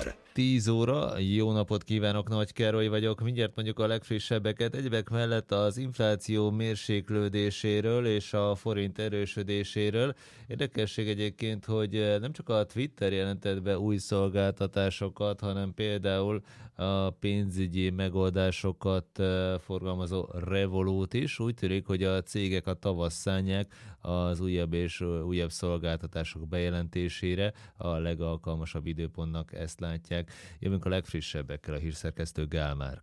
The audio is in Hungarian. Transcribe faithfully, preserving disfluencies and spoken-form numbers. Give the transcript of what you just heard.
Híradónapszemlénk. tíz óra, jó napot kívánok, Nagy Károly vagyok, mindjárt mondjuk a legfrissebbeket, egyebek mellett az infláció mérséklődéséről és a forint erősödéséről. Érdekesség egyébként, hogy nem csak a Twitter jelentett be új szolgáltatásokat, hanem például a pénzügyi megoldásokat forgalmazó Revolut is. Úgy tűnik, hogy a cégek a tavasz szánják az újabb és újabb szolgáltatások bejelentésére, a legalkalmasabb időpontnak ezt látják. Jövünk a legfrissebbekkel, a hírszerkesztő Gál Márk.